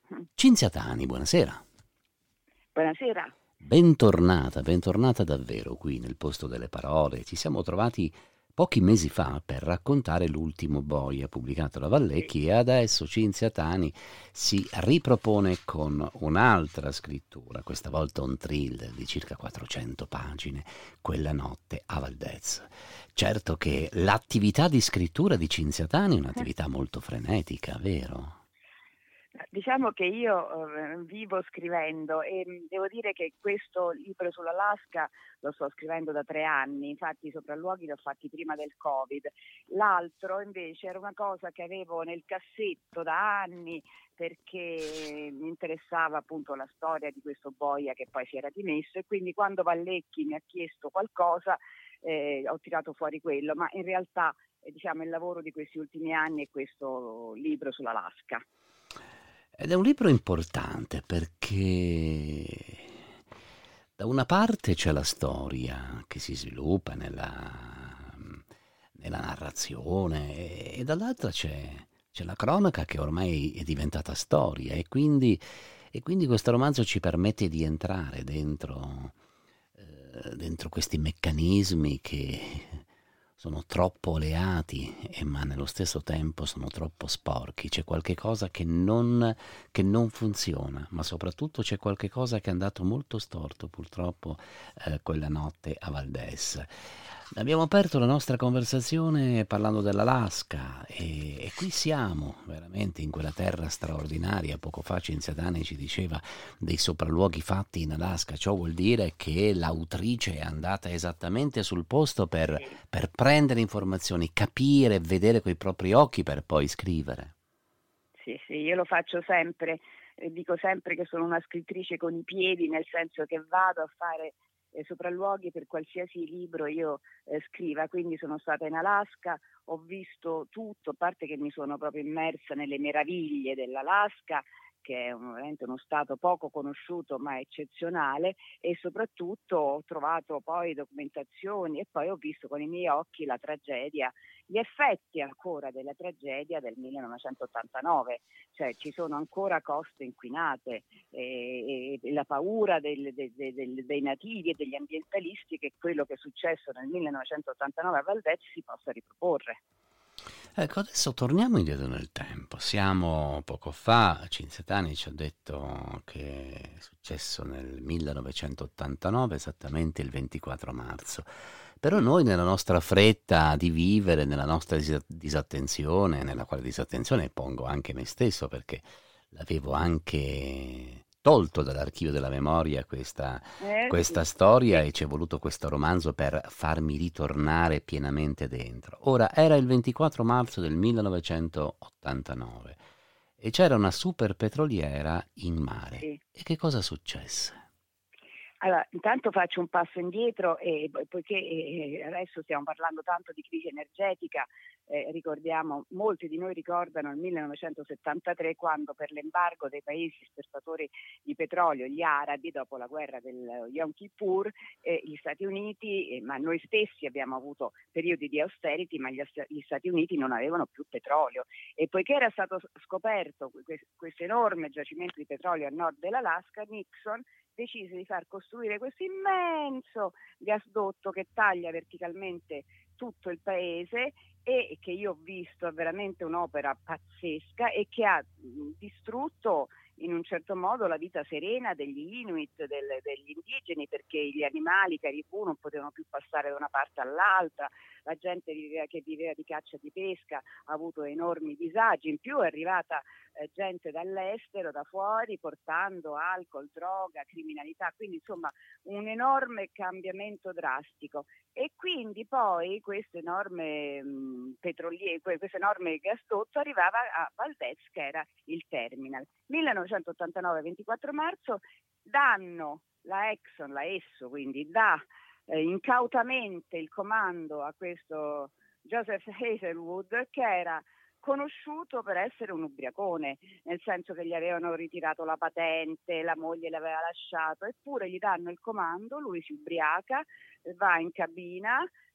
Cinzia Tani, buonasera. Buonasera. Bentornata davvero qui nel posto delle parole. Ci siamo trovati pochi mesi fa per raccontare l'ultimo boia pubblicato da Sì. Vallecchi e adesso Cinzia Tani si ripropone con un'altra scrittura, questa volta un thriller di circa 400 pagine, Quella notte a Valdez. Certo che l'attività di scrittura di Cinzia Tani è un'attività molto frenetica, vero? Diciamo che io vivo scrivendo e devo dire che questo libro sull'Alaska lo sto scrivendo da 3 anni, infatti i sopralluoghi li ho fatti prima del Covid. L'altro invece era una cosa che avevo nel cassetto da anni perché mi interessava appunto la storia di questo boia che poi si era dimesso e quindi quando Vallecchi mi ha chiesto qualcosa ho tirato fuori quello, ma in realtà diciamo il lavoro di questi ultimi anni è questo libro sull'Alaska. Ed è un libro importante perché da una parte c'è la storia che si sviluppa nella narrazione e dall'altra c'è la cronaca che ormai è diventata storia e quindi questo romanzo ci permette di entrare dentro questi meccanismi che sono troppo oleati, ma nello stesso tempo sono troppo sporchi. C'è qualche cosa che non funziona, ma soprattutto c'è qualche cosa che è andato molto storto, purtroppo, quella notte a Valdez. Abbiamo aperto la nostra conversazione parlando dell'Alaska e qui siamo veramente in quella terra straordinaria. Poco fa Cinzia Tani ci diceva dei sopralluoghi fatti in Alaska. Ciò vuol dire che l'autrice è andata esattamente sul posto per, Sì. per prendere informazioni, capire, vedere coi propri occhi per poi scrivere. Sì, sì, io lo faccio sempre, dico sempre che sono una scrittrice con i piedi, nel senso che vado a fare sopralluoghi per qualsiasi libro io scriva, quindi sono stata in Alaska, ho visto tutto, a parte che mi sono proprio immersa nelle meraviglie dell'Alaska, che è veramente uno stato poco conosciuto ma eccezionale, e soprattutto ho trovato poi documentazioni e poi ho visto con i miei occhi la tragedia, gli effetti ancora della tragedia del 1989, cioè ci sono ancora coste inquinate e la paura dei nativi e degli ambientalisti che quello che è successo nel 1989 a Valdez si possa riproporre. Ecco, adesso torniamo indietro nel tempo. Siamo poco fa, Cinzia Tani ci ha detto che è successo nel 1989, esattamente il 24 marzo. Però Sì. noi nella nostra fretta di vivere, nella nostra disattenzione, nella quale disattenzione pongo anche me stesso perché l'avevo anche tolto dall'archivio della memoria questa Sì, storia sì. e ci è voluto questo romanzo per farmi ritornare pienamente dentro. Ora, era il 24 marzo del 1989 e c'era una super petroliera in mare. Sì. E che cosa successe? Allora, intanto faccio un passo indietro e poiché adesso stiamo parlando tanto di crisi energetica, ricordiamo, molti di noi ricordano il 1973 quando per l'embargo dei paesi esportatori di petrolio, gli arabi, dopo la guerra del Yom Kippur, gli Stati Uniti, ma noi stessi abbiamo avuto periodi di austerity, ma gli Stati Uniti non avevano più petrolio e poiché era stato scoperto questo enorme giacimento di petrolio a nord dell'Alaska, Nixon decise di far costruire questo immenso gasdotto che taglia verticalmente tutto il paese e che io ho visto è veramente un'opera pazzesca e che ha distrutto in un certo modo la vita serena degli Inuit, degli indigeni, perché gli animali, i caribù, non potevano più passare da una parte all'altra, la gente che viveva di caccia e di pesca ha avuto enormi disagi, in più è arrivata gente dall'estero, da fuori, portando alcol, droga, criminalità, quindi insomma un enorme cambiamento drastico. E quindi poi questo enorme questo enorme gasdotto arrivava a Valdez, che era il terminal. 1989, 24 marzo, danno la Exxon, la Esso, quindi dà incautamente il comando a questo Joseph Hazelwood, che era conosciuto per essere un ubriacone, nel senso che gli avevano ritirato la patente, la moglie l'aveva lasciato, eppure gli danno il comando, lui si ubriaca, va in cabina,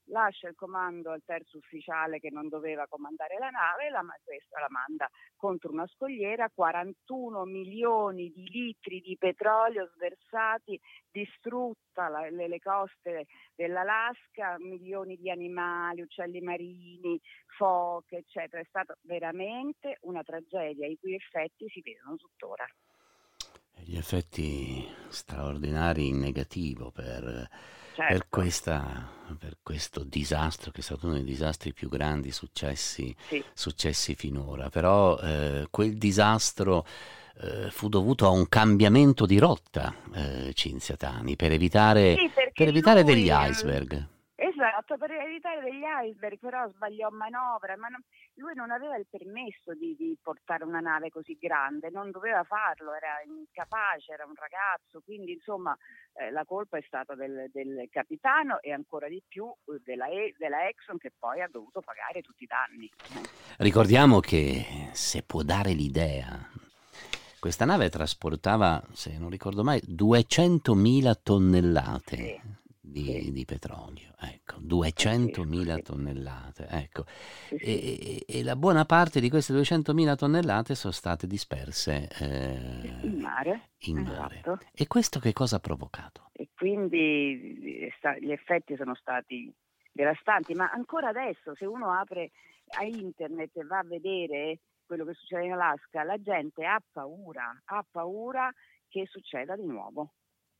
lascia il comando al terzo ufficiale che non doveva comandare la nave, questa la manda contro una scogliera, 41 milioni di litri di petrolio sversati, distrutta le coste dell'Alaska, milioni di animali, uccelli marini, foche, eccetera. È stata veramente una tragedia i cui effetti si vedono tuttora. Gli effetti straordinari in negativo per Certo. per questo disastro che è stato uno dei disastri più grandi Sì. successi finora. Però quel disastro fu dovuto a un cambiamento di rotta, Cinzia Tani, Sì, per perché evitare degli lui, iceberg. esatto, per evitare degli iceberg, però sbagliò manovra, lui non aveva il permesso di portare una nave così grande, non doveva farlo, era incapace, era un ragazzo, quindi insomma la colpa è stata del capitano e ancora di più della Exxon, che poi ha dovuto pagare tutti i danni. Ricordiamo che, se può dare l'idea, questa nave trasportava, se non ricordo mai, 200.000 tonnellate Sì, sì, di petrolio. Ecco, pazzesco, 200.000 sì, tonnellate. Ecco. sì, sì, E la buona parte di queste 200.000 tonnellate sono state disperse in mare, in mare. esatto. E questo che cosa ha provocato? E quindi gli effetti sono stati devastanti, ma ancora adesso se uno apre a internet e va a vedere quello che succede in Alaska, la gente ha paura che succeda di nuovo.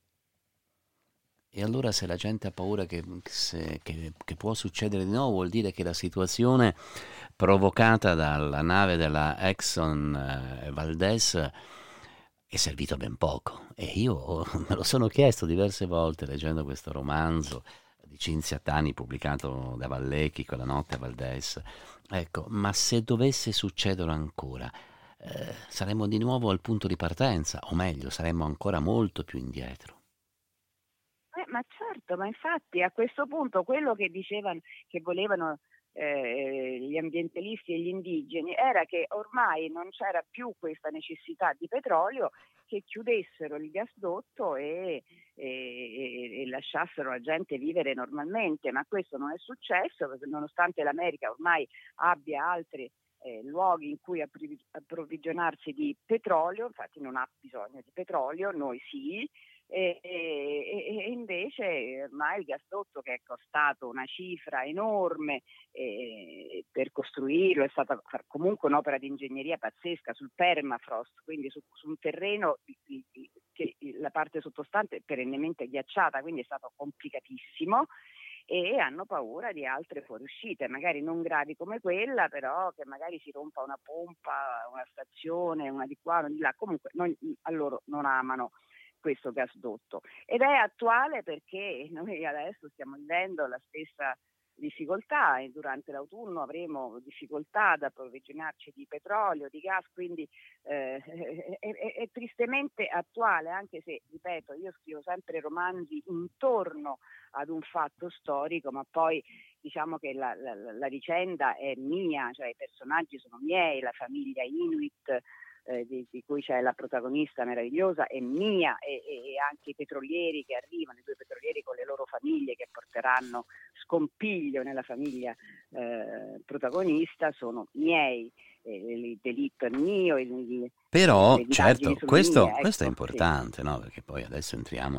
E allora, se la gente ha paura che può succedere di nuovo, vuol dire che la situazione provocata dalla nave della Exxon Valdez è servito a ben poco. E io me lo sono chiesto diverse volte leggendo questo romanzo di Cinzia Tani pubblicato da Vallecchi con La notte a Valdez. Ecco, ma se dovesse succedere ancora, saremmo di nuovo al punto di partenza, o meglio, saremmo ancora molto più indietro. Ma certo, ma infatti a questo punto quello che dicevano, che volevano gli ambientalisti e gli indigeni, era che ormai non c'era più questa necessità di petrolio, che chiudessero il gasdotto e lasciassero la gente vivere normalmente, ma questo non è successo, perché nonostante l'America ormai abbia altri luoghi in cui approvvigionarsi di petrolio, infatti non ha bisogno di petrolio, noi sì. E invece ormai il gasdotto, che è costato una cifra enorme per costruirlo, è stata comunque un'opera di ingegneria pazzesca sul permafrost, quindi su un terreno che la parte sottostante è perennemente ghiacciata, quindi è stato complicatissimo, e hanno paura di altre fuoriuscite, magari non gravi come quella, però che magari si rompa una pompa, una stazione, una di qua, una di là. Comunque a loro non amano questo gasdotto, ed è attuale perché noi adesso stiamo vivendo la stessa difficoltà e durante l'autunno avremo difficoltà ad approvvigionarci di petrolio, di gas, quindi è tristemente attuale, anche se, ripeto, io scrivo sempre romanzi intorno ad un fatto storico, ma poi diciamo che la vicenda è mia, cioè i personaggi sono miei, la famiglia Inuit di cui c'è la protagonista meravigliosa è mia, e anche i petrolieri che arrivano, i due petrolieri con le loro famiglie che porteranno scompiglio nella famiglia protagonista, sono miei, il delitto è mio, Però, le indagini certo, sono mie, questo è ecco, sì. importante, no? Perché poi adesso entriamo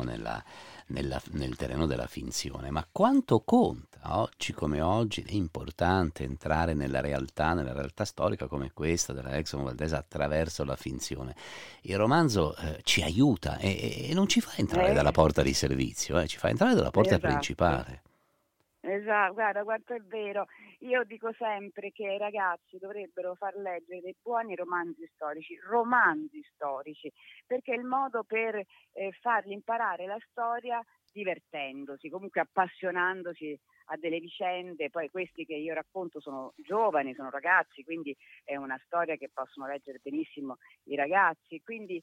nel terreno della finzione. Ma quanto conta, oggi come oggi, è importante entrare nella realtà storica come questa della Exxon Valdez, attraverso la finzione. Il romanzo ci aiuta e non ci fa entrare dalla Eh, porta di servizio, ci fa entrare dalla porta esatto. principale. Esatto, guarda quanto è vero. Io dico sempre che ai ragazzi dovrebbero far leggere dei buoni romanzi storici, perché è il modo per fargli imparare la storia divertendosi, comunque appassionandosi a delle vicende. Poi questi che io racconto sono giovani, sono ragazzi, quindi è una storia che possono leggere benissimo i ragazzi, quindi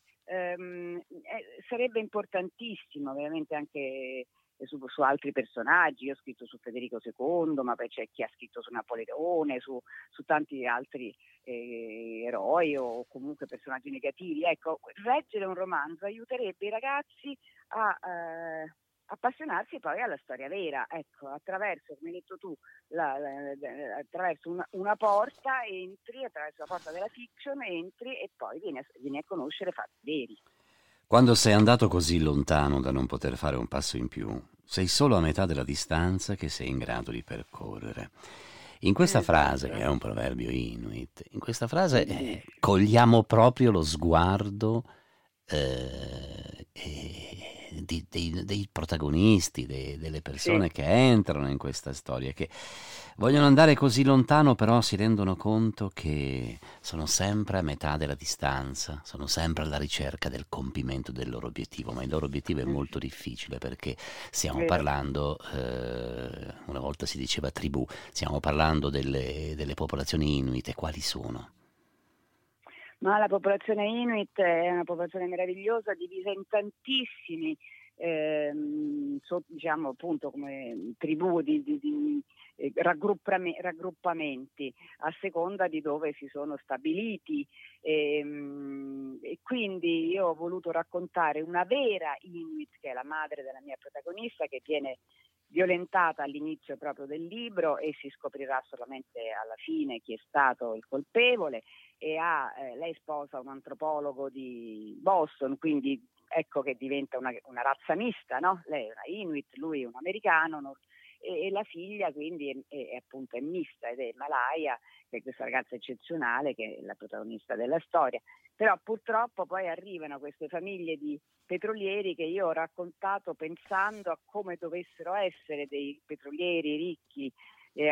sarebbe importantissimo veramente anche su altri personaggi. Io ho scritto su Federico II, ma poi c'è chi ha scritto su Napoleone, su tanti altri eroi o comunque personaggi negativi. Ecco, leggere un romanzo aiuterebbe i ragazzi appassionarsi poi alla storia vera, ecco, attraverso, come hai detto tu, attraverso una porta entri, attraverso la porta della fiction entri e poi vieni a conoscere fatti veri. Quando sei andato così lontano da non poter fare un passo in più, sei solo a metà della distanza che sei in grado di percorrere. In questa frase, che è un proverbio Inuit, in questa frase cogliamo proprio lo sguardo dei protagonisti, delle persone che entrano in questa storia, che vogliono andare così lontano, però si rendono conto che sono sempre a metà della distanza, sono sempre alla ricerca del compimento del loro obiettivo, ma il loro obiettivo è molto difficile perché stiamo parlando, una volta si diceva tribù, stiamo parlando delle popolazioni Inuit. E quali sono? Ma la popolazione Inuit è una popolazione meravigliosa, divisa in tantissimi, diciamo appunto come tribù di raggruppamenti a seconda di dove si sono stabiliti. E quindi io ho voluto raccontare una vera Inuit, che è la madre della mia protagonista, che viene violentata all'inizio proprio del libro e si scoprirà solamente alla fine chi è stato il colpevole. E lei sposa un antropologo di Boston, quindi ecco che diventa una razza mista, no? Lei è una Inuit, lui è un americano, e la figlia quindi è appunto è mista ed è Malaya, che è questa ragazza eccezionale che è la protagonista della storia. Però purtroppo poi arrivano queste famiglie di petrolieri che io ho raccontato pensando a come dovessero essere dei petrolieri ricchi e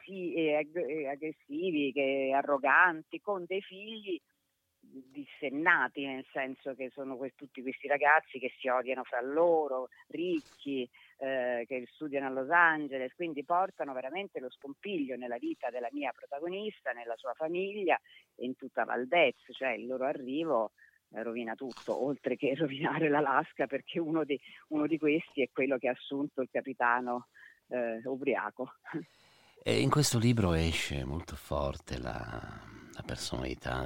aggressivi, arroganti, con dei figli dissennati, nel senso che sono tutti questi ragazzi che si odiano fra loro, ricchi, che studiano a Los Angeles, quindi portano veramente lo scompiglio nella vita della mia protagonista, nella sua famiglia e in tutta Valdez, cioè il loro arrivo rovina tutto, oltre che rovinare l'Alaska, perché uno di questi è quello che ha assunto il capitano ubriaco. E in questo libro esce molto forte la personalità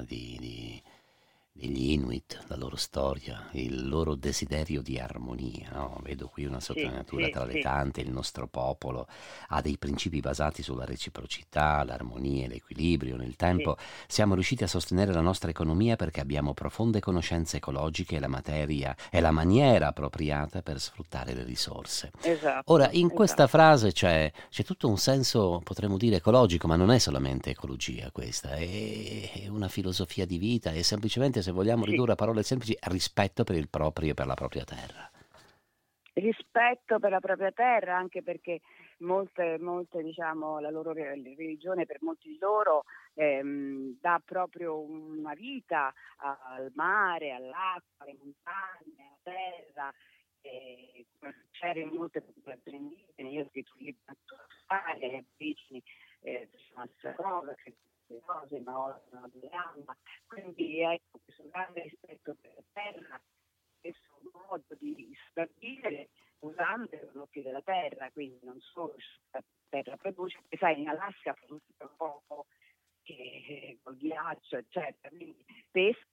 degli Inuit, la loro storia, il loro desiderio di armonia, no? Vedo qui una sottolineatura tra le tante, il nostro popolo ha dei principi basati sulla reciprocità, l'armonia e l'equilibrio. Nel tempo siamo riusciti a sostenere la nostra economia perché abbiamo profonde conoscenze ecologiche e la materia è la maniera appropriata per sfruttare le risorse. Ora, in questa frase c'è tutto un senso, potremmo dire, ecologico, ma non è solamente ecologia questa, è una filosofia di vita, è semplicemente, se vogliamo ridurre a parole semplici, rispetto per il proprio e per la propria terra. Rispetto per la propria terra, anche perché molte diciamo, la loro religione per molti di loro dà proprio una vita al mare, all'acqua, alle montagne, alla terra. Come succede in molte popolazioni indigene, io ho scritto un libro anche gli aborigeni sono la cosa, queste cose, ma ora sono delle anime. Quindi ecco, questo grande rispetto per la terra, questo modo di sopravvivere usando i prodotti della terra, quindi non solo la terra produce, perché sai in Alaska produce un poco che col ghiaccio, eccetera, quindi pesca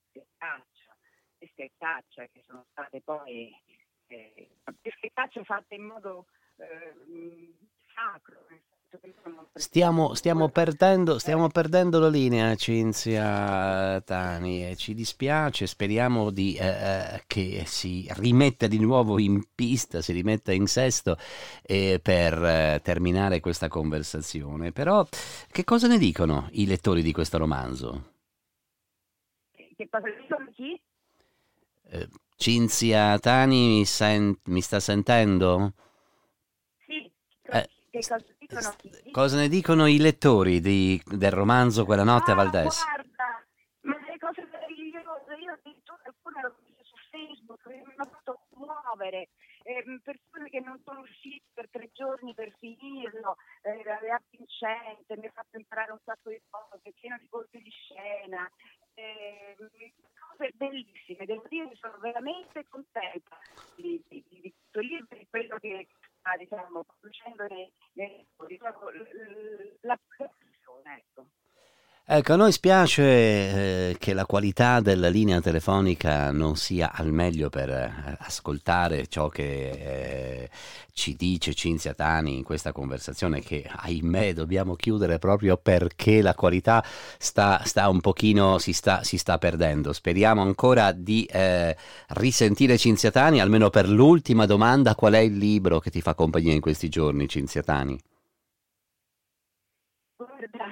e caccia che sono state poi pesca e caccia fatte in modo sacro. Stiamo perdendo la linea, Cinzia Tani, e ci dispiace, speriamo che si rimetta di nuovo in pista, si rimetta in sesto per terminare questa conversazione. Però che cosa ne dicono i lettori di questo romanzo? Che cosa dicono chi? Cinzia Tani mi sta sentendo? Sì, che cosa dicono chi? Cosa ne dicono i lettori del romanzo Quella notte a Valdez? Guarda, ma le cose meravigliose, io addirittura alcune l'ho viste su Facebook, mi hanno fatto commuovere, persone che non sono uscite per 3 giorni per finirlo, è avvincente, mi ha fatto imparare un sacco di cose, pieno di colpi di scena, cose bellissime, devo dire, sono veramente contenta di questo libro, di quello che sta, diciamo, producendo la persona, ecco. Ecco, a noi spiace che la qualità della linea telefonica non sia al meglio per ascoltare ciò che ci dice Cinzia Tani in questa conversazione che, ahimè, dobbiamo chiudere proprio perché la qualità sta un pochino, si sta perdendo. Speriamo ancora di risentire Cinzia Tani, almeno per l'ultima domanda: qual è il libro che ti fa compagnia in questi giorni, Cinzia Tani? Guarda,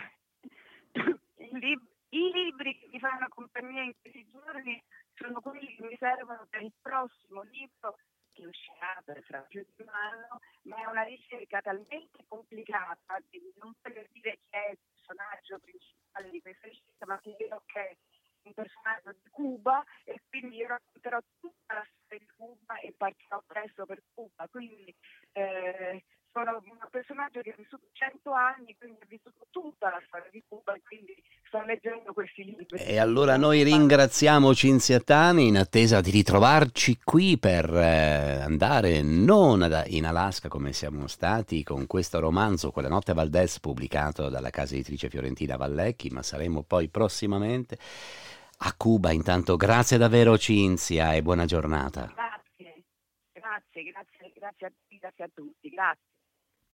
i libri che mi fanno compagnia in questi giorni sono quelli che mi servono per il prossimo libro che uscirà fra più di un anno, ma è una ricerca talmente complicata che non voglio dire chi è il personaggio principale di questa ricerca, ma che vedo che è un personaggio di Cuba e quindi io racconterò tutta la storia di Cuba e partirò presto per Cuba. Quindi sono un personaggio che ha vissuto 100 anni, quindi ha vissuto tutta la storia di Cuba e quindi sto leggendo questi libri. E allora noi ringraziamo Cinzia Tani in attesa di ritrovarci qui per andare non in Alaska come siamo stati con questo romanzo Quella notte a Valdez pubblicato dalla casa editrice fiorentina Vallecchi, ma saremo poi prossimamente a Cuba. Intanto grazie davvero Cinzia e buona giornata. Grazie, grazie a tutti, grazie.